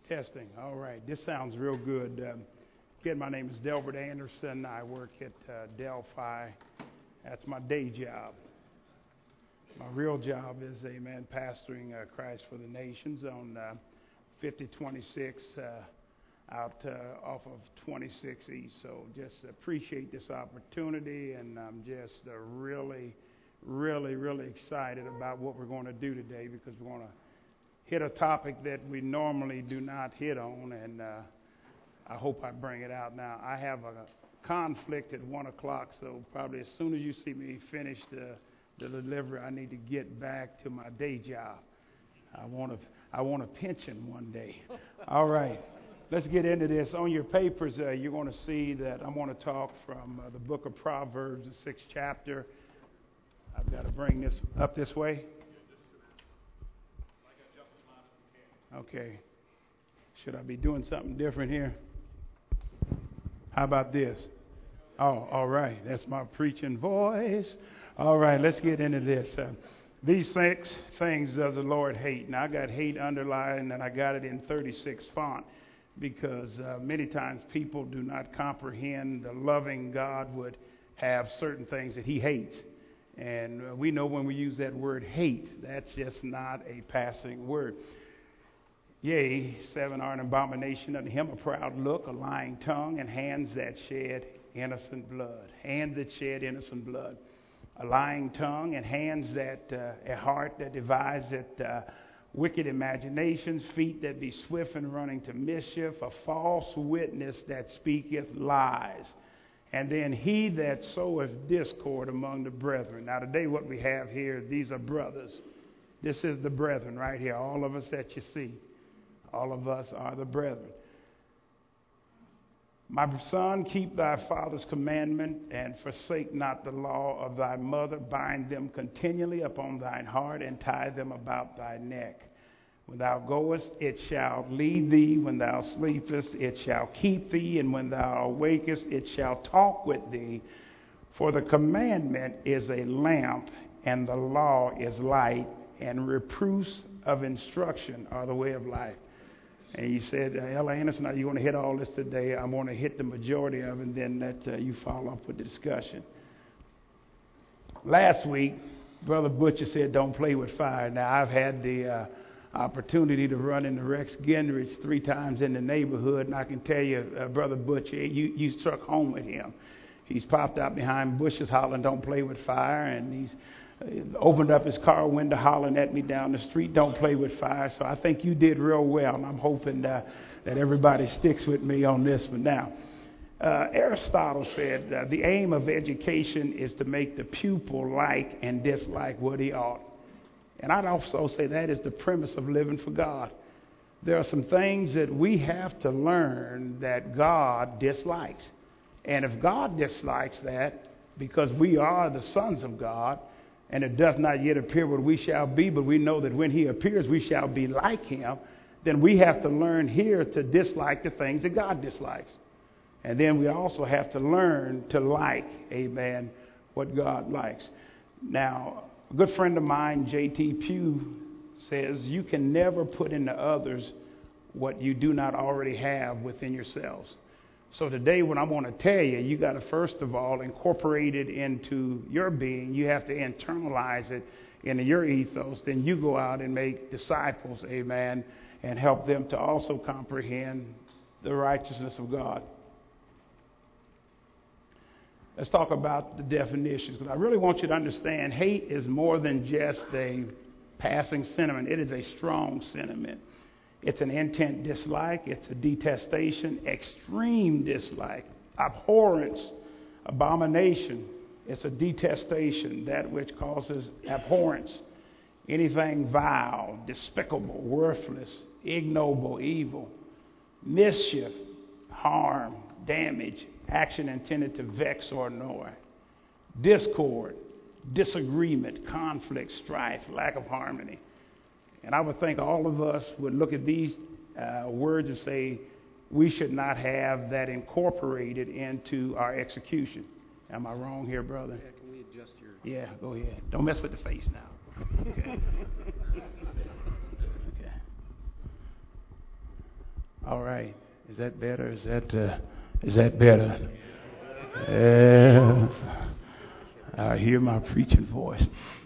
Testing. All right. This sounds real good. Again, my name is Delbert Anderson. I work at Delphi. That's my day job. My real job is, pastoring Christ for the Nations on 5026 out off of 26 East. So just appreciate this opportunity, and I'm just really excited about what we're going to do today, because we're going to hit a topic that we normally do not hit on, and I hope I bring it out. Now, I have a conflict at 1 o'clock, so probably as soon as you see me finish the delivery, I need to get back to my day job. I want a pension one day. All right, let's get into this. On your papers, you're going to see that I'm going to talk from the book of Proverbs, the 6th chapter. I've got to bring this up this way. Okay. Should I be doing something different here? How about this? Oh, all right. That's my preaching voice. All right, let's get into this. These 6 things does the Lord hate. Now, I got hate underlined, and I got it in 36 font, because many times people do not comprehend the loving God would have certain things that he hates. And we know when we use that word hate, that's just not a passing word. Yea, 7 are an abomination unto him, a proud look, a lying tongue, and hands that shed innocent blood. Hands that shed innocent blood. A lying tongue and hands that, a heart that deviseth wicked imaginations, feet that be swift in running to mischief, a false witness that speaketh lies. And then he that soweth discord among the brethren. Now today what we have here, these are brothers. This is the brethren right here, all of us that you see. All of us are the brethren. My son, keep thy father's commandment, and forsake not the law of thy mother. Bind them continually upon thine heart, and tie them about thy neck. When thou goest, it shall lead thee. When thou sleepest, it shall keep thee. And when thou awakest, it shall talk with thee. For the commandment is a lamp, and the law is light, and reproofs of instruction are the way of life. And he said, Ella Anderson, are you going to hit all this today? I'm going to hit the majority of it, and then let you follow up with the discussion. Last week, Brother Butcher said, don't play with fire. Now, I've had the opportunity to run into Rex Gendrich 3 times in the neighborhood, and I can tell you, Brother Butcher, you struck home with him. He's popped out behind bushes hollering, don't play with fire, and he's opened up his car window hollering at me down the street, don't play with fire. So I think you did real well, and I'm hoping that everybody sticks with me on this one. Now, Aristotle said the aim of education is to make the pupil like and dislike what he ought. And I'd also say that is the premise of living for God. There are some things that we have to learn that God dislikes. And if God dislikes that, because we are the sons of God, and it does not yet appear what we shall be, but we know that when he appears we shall be like him, then we have to learn here to dislike the things that God dislikes. And then we also have to learn to like, amen, what God likes. Now, a good friend of mine, J.T. Pugh, says you can never put into others what you do not already have within yourselves. So today what I want to tell you, you got to first of all incorporate it into your being. You have to internalize it into your ethos. Then you go out and make disciples, amen, and help them to also comprehend the righteousness of God. Let's talk about the definitions, because I really want you to understand hate is more than just a passing sentiment. It is a strong sentiment. It's an intent dislike. It's a detestation, extreme dislike, abhorrence, abomination. It's a detestation, that which causes abhorrence. Anything vile, despicable, worthless, ignoble, evil, mischief, harm, damage, action intended to vex or annoy, discord, disagreement, conflict, strife, lack of harmony. And I would think all of us would look at these words and say, we should not have that incorporated into our execution. Am I wrong here, brother? Yeah, can we adjust your... Yeah, go ahead. Don't mess with the face now. Okay. Okay. All right. Is that better? Is that better? I hear my preaching voice.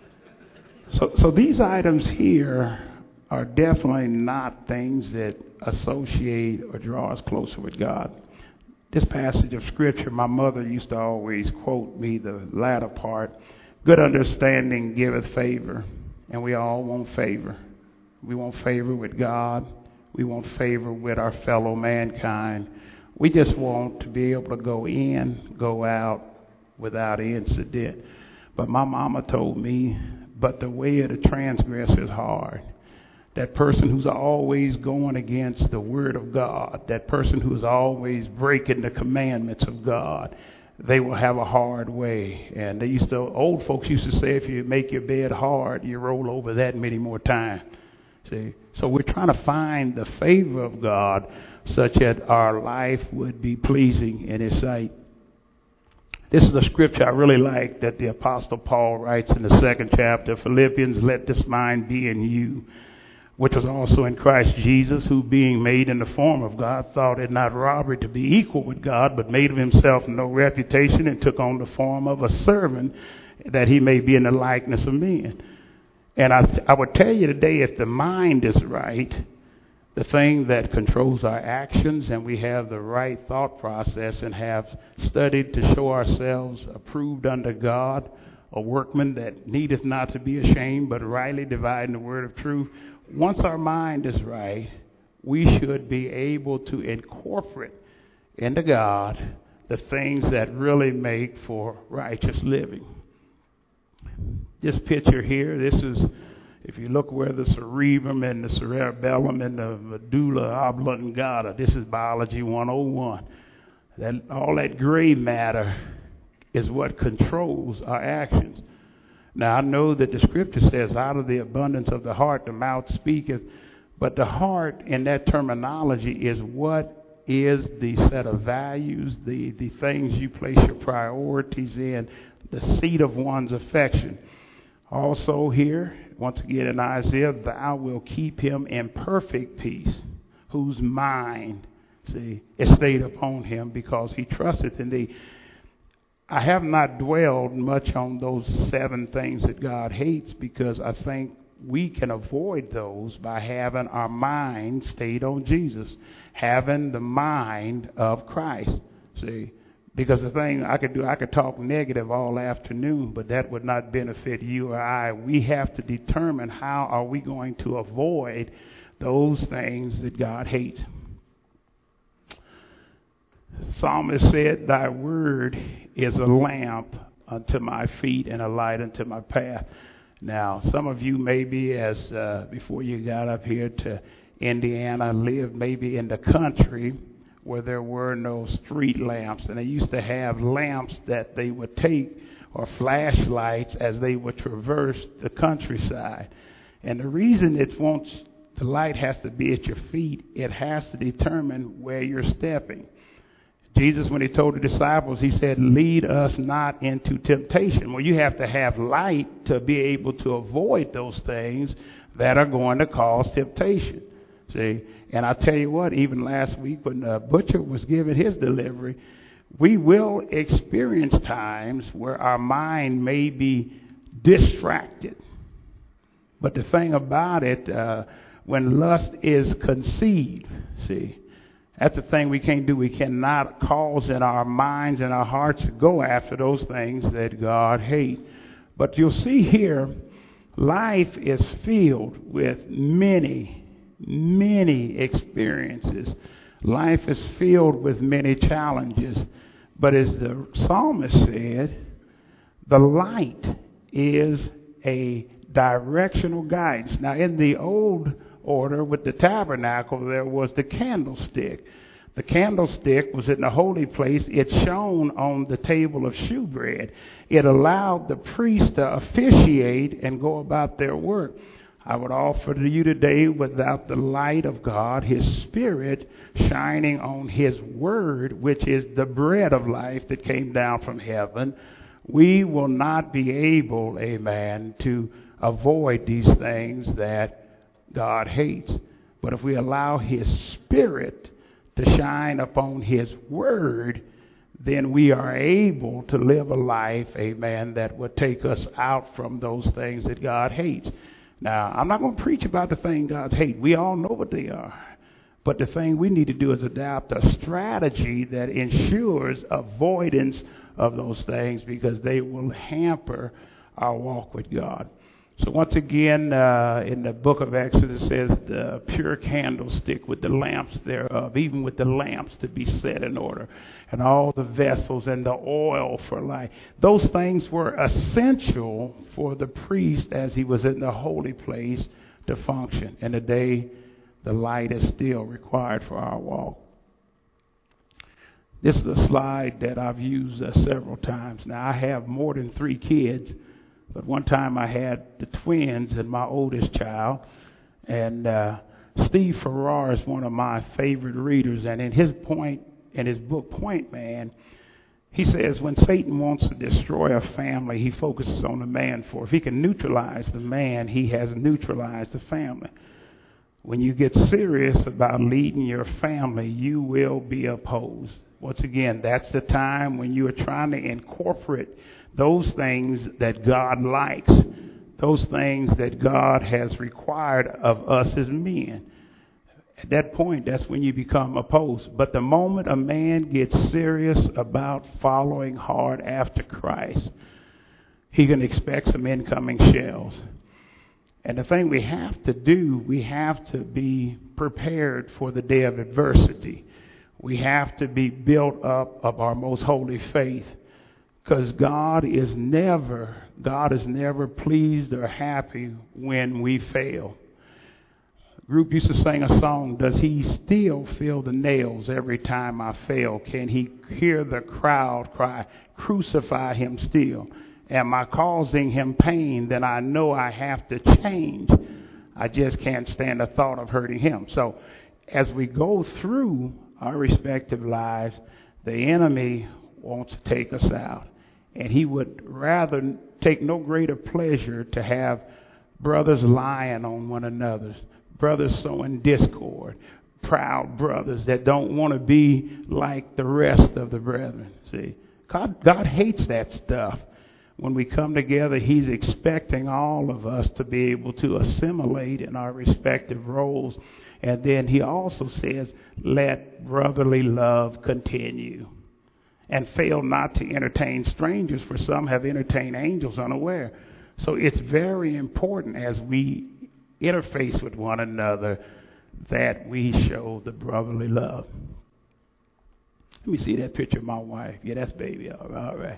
So these items here are definitely not things that associate or draw us closer with God. This passage of Scripture, my mother used to always quote me the latter part, good understanding giveth favor, and we all want favor. We want favor with God. We want favor with our fellow mankind. We just want to be able to go in, go out without incident. But my mama told me, but the way of the transgressor is hard. That person who's always going against the word of God, that person who's always breaking the commandments of God, they will have a hard way. And old folks used to say, if you make your bed hard, you roll over that many more times. See? So we're trying to find the favor of God such that our life would be pleasing in His sight. This is a scripture I really like that the Apostle Paul writes in the 2nd chapter, Philippians, let this mind be in you, which was also in Christ Jesus, who being made in the form of God, thought it not robbery to be equal with God, but made of himself no reputation, and took on the form of a servant, that he may be in the likeness of men. And I would tell you today, if the mind is right, the thing that controls our actions, and we have the right thought process and have studied to show ourselves approved unto God, a workman that needeth not to be ashamed, but rightly dividing the word of truth. Once our mind is right, we should be able to incorporate into God the things that really make for righteous living. This picture here, this is, if you look where the cerebrum and the cerebellum and the medulla oblongata, this is biology 101. All that gray matter is what controls our actions. Now, I know that the scripture says, out of the abundance of the heart, the mouth speaketh. But the heart, in that terminology, is what is the set of values, the things you place your priorities in, the seat of one's affection. Also here, once again in Isaiah, thou wilt keep him in perfect peace, whose mind, is stayed upon him, because he trusteth in thee. I have not dwelled much on those 7 things that God hates, because I think we can avoid those by having our mind stayed on Jesus, having the mind of Christ. See, because the thing I could talk negative all afternoon, but that would not benefit you or I. We have to determine how are we going to avoid those things that God hates. The psalmist said, thy word is a lamp unto my feet and a light unto my path. Now, some of you maybe, as before you got up here to Indiana, lived maybe in the country where there were no street lamps. And they used to have lamps that they would take, or flashlights, as they would traverse the countryside. And the reason the light has to be at your feet, it has to determine where you're stepping. Jesus, when he told the disciples, he said, lead us not into temptation. Well, you have to have light to be able to avoid those things that are going to cause temptation. See, and I tell you what, even last week when Butcher was giving his delivery, we will experience times where our mind may be distracted. But the thing about it, when lust is conceived, see, that's the thing we can't do. We cannot cause in our minds and our hearts to go after those things that God hates. But you'll see here, life is filled with many, many experiences. Life is filled with many challenges. But as the psalmist said, the light is a directional guidance. Now, in the old order with the tabernacle, there was the candlestick. The candlestick was in the holy place. It shone on the table of shewbread. It allowed the priest to officiate and go about their work. I would offer to you today, without the light of God, His Spirit shining on His Word, which is the bread of life that came down from heaven, we will not be able, amen, to avoid these things that God hates. But if we allow his Spirit to shine upon his word, then we are able to live a life, amen, that will take us out from those things that God hates. Now, I'm not going to preach about the thing God hates. We all know what they are. But the thing we need to do is adapt a strategy that ensures avoidance of those things, because they will hamper our walk with God. So once again, in the book of Exodus, it says the pure candlestick with the lamps thereof, even with the lamps to be set in order, and all the vessels and the oil for light. Those things were essential for the priest as he was in the holy place to function. And today, the light is still required for our walk. This is a slide that I've used several times. Now, I have more than 3 kids. But one time I had the twins and my oldest child, and Steve Farrar is one of my favorite readers. And in his book Point Man, he says when Satan wants to destroy a family, he focuses on the man. For if he can neutralize the man, he has neutralized the family. When you get serious about leading your family, you will be opposed. Once again, that's the time when you are trying to incorporate those things that God likes, those things that God has required of us as men. At that point, that's when you become opposed. But the moment a man gets serious about following hard after Christ, he can expect some incoming shells. And the thing we have to do, we have to be prepared for the day of adversity. We have to be built up of our most holy faith. Because God is never pleased or happy when we fail. The group used to sing a song, does he still feel the nails every time I fail? Can he hear the crowd cry, crucify him still? Am I causing him pain? Then I know I have to change. I just can't stand the thought of hurting him. So as we go through our respective lives, the enemy wants to take us out. And he would rather take no greater pleasure to have brothers lying on one another, brothers sowing discord, proud brothers that don't want to be like the rest of the brethren. See, God hates that stuff. When we come together, he's expecting all of us to be able to assimilate in our respective roles. And then he also says, let brotherly love continue. And fail not to entertain strangers, for some have entertained angels unaware. So it's very important as we interface with one another that we show the brotherly love. Let me see that picture of my wife. Yeah, that's baby. All right.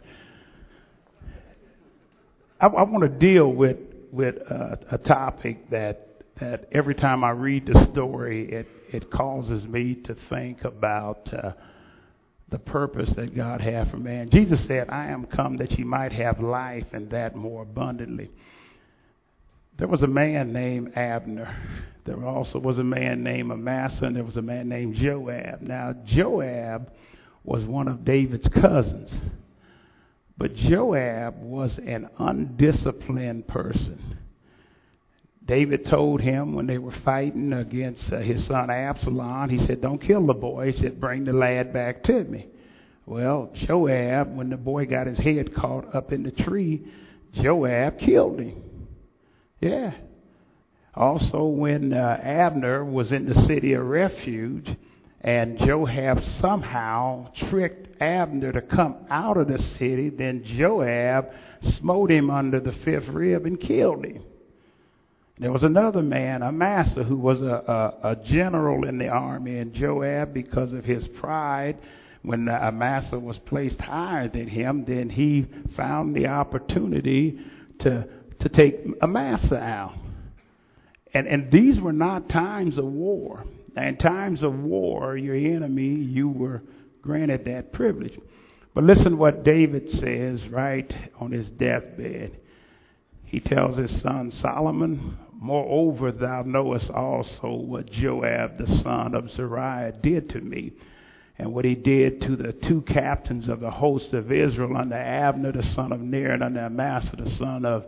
I want to deal with a topic that every time I read the story, it causes me to think about the purpose that God had for man. Jesus said, I am come that ye might have life, and that more abundantly. There was a man named Abner. There also was a man named Amasa, and there was a man named Joab. Now, Joab was one of David's cousins. But Joab was an undisciplined person. David told him when they were fighting against his son Absalom, he said, don't kill the boy. He said, bring the lad back to me. Well, Joab, when the boy got his head caught up in the tree, Joab killed him. Yeah. Also, when Abner was in the city of refuge, and Joab somehow tricked Abner to come out of the city, then Joab smote him under the 5th rib and killed him. There was another man, Amasa, who was a general in the army, and Joab, because of his pride, when Amasa was placed higher than him, then he found the opportunity to take Amasa out. And these were not times of war. In times of war, your enemy, you were granted that privilege. But listen what David says right on his deathbed. He tells his son Solomon, moreover, thou knowest also what Joab the son of Zeruiah did to me, and what he did to the 2 captains of the host of Israel, under Abner the son of Ner, and under Amasa the son of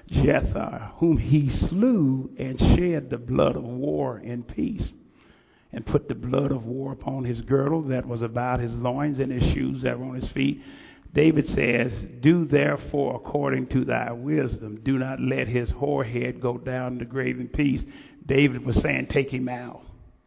Jether, whom he slew and shed the blood of war in peace, and put the blood of war upon his girdle that was about his loins and his shoes that were on his feet. David says, do therefore according to thy wisdom. Do not let his whorehead go down to the grave in peace. David was saying, take him out.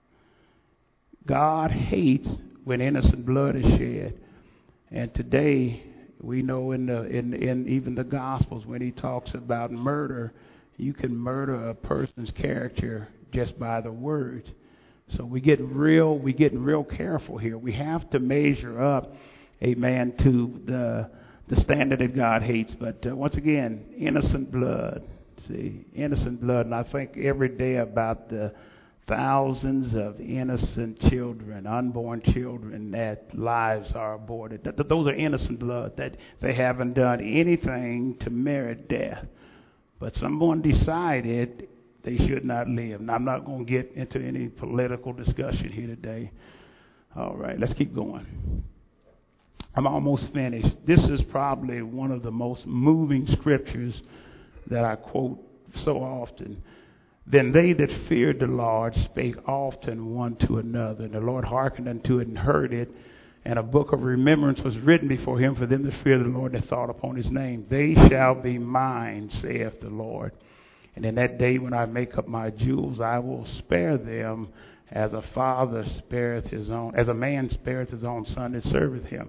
God hates when innocent blood is shed. And today, we know in even the Gospels, when he talks about murder, you can murder a person's character just by the words. So we're getting real careful here. We have to measure up, amen, to the standard that God hates. But once again, innocent blood. See, innocent blood. And I think every day about the thousands of innocent children, unborn children, that lives are aborted. Those are innocent blood, that they haven't done anything to merit death. But someone decided they should not live. Now, I'm not going to get into any political discussion here today. All right, let's keep going. I'm almost finished. This is probably one of the most moving scriptures that I quote so often. Then they that feared the Lord spake often one to another, and the Lord hearkened unto it and heard it. And a book of remembrance was written before him for them that fear the Lord that thought upon his name. They shall be mine, saith the Lord. And in that day when I make up my jewels, I will spare them as a father spareth his own, as a man spareth his own son that serveth him.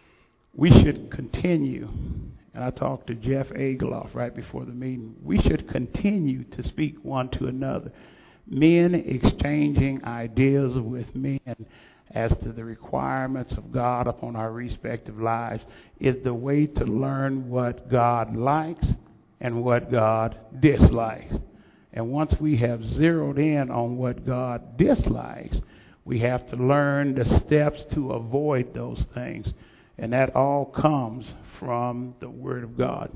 We should continue, and I talked to Jeff Agloff right before the meeting, we should continue to speak one to another. Men exchanging ideas with men as to the requirements of God upon our respective lives is the way to learn what God likes and what God dislikes. And once we have zeroed in on what God dislikes, we have to learn the steps to avoid those things. And that all comes from the Word of God.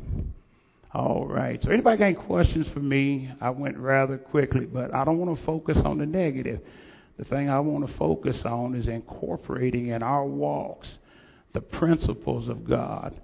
All right. So anybody got any questions for me? I went rather quickly, but I don't want to focus on the negative. The thing I want to focus on is incorporating in our walks the principles of God.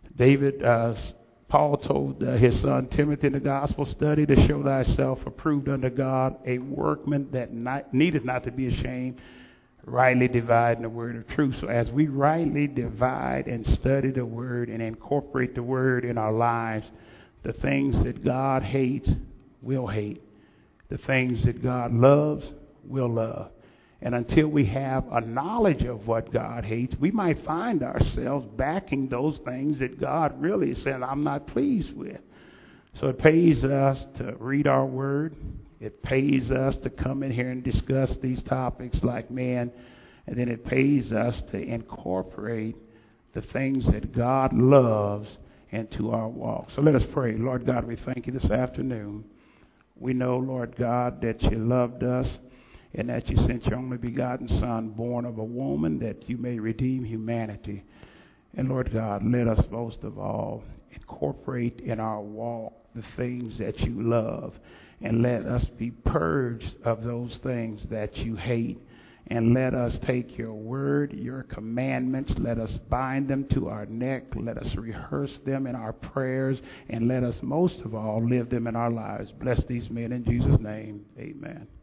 Paul told his son Timothy in the gospel study to show thyself approved unto God, a workman that needeth not to be ashamed, rightly dividing the word of truth. So as we rightly divide and study the word and incorporate the word in our lives, the things that God hates, we'll hate. The things that God loves, we'll love. And until we have a knowledge of what God hates, we might find ourselves backing those things that God really said, I'm not pleased with. So it pays us to read our word. It pays us to come in here and discuss these topics like men. And then it pays us to incorporate the things that God loves into our walk. So let us pray. Lord God, we thank you this afternoon. We know, Lord God, that you loved us and that you sent your only begotten Son, born of a woman, that you may redeem humanity. And Lord God, let us most of all incorporate in our walk the things that you love. And let us be purged of those things that you hate. And let us take your word, your commandments, let us bind them to our neck, let us rehearse them in our prayers, and let us most of all live them in our lives. Bless these men in Jesus' name. Amen.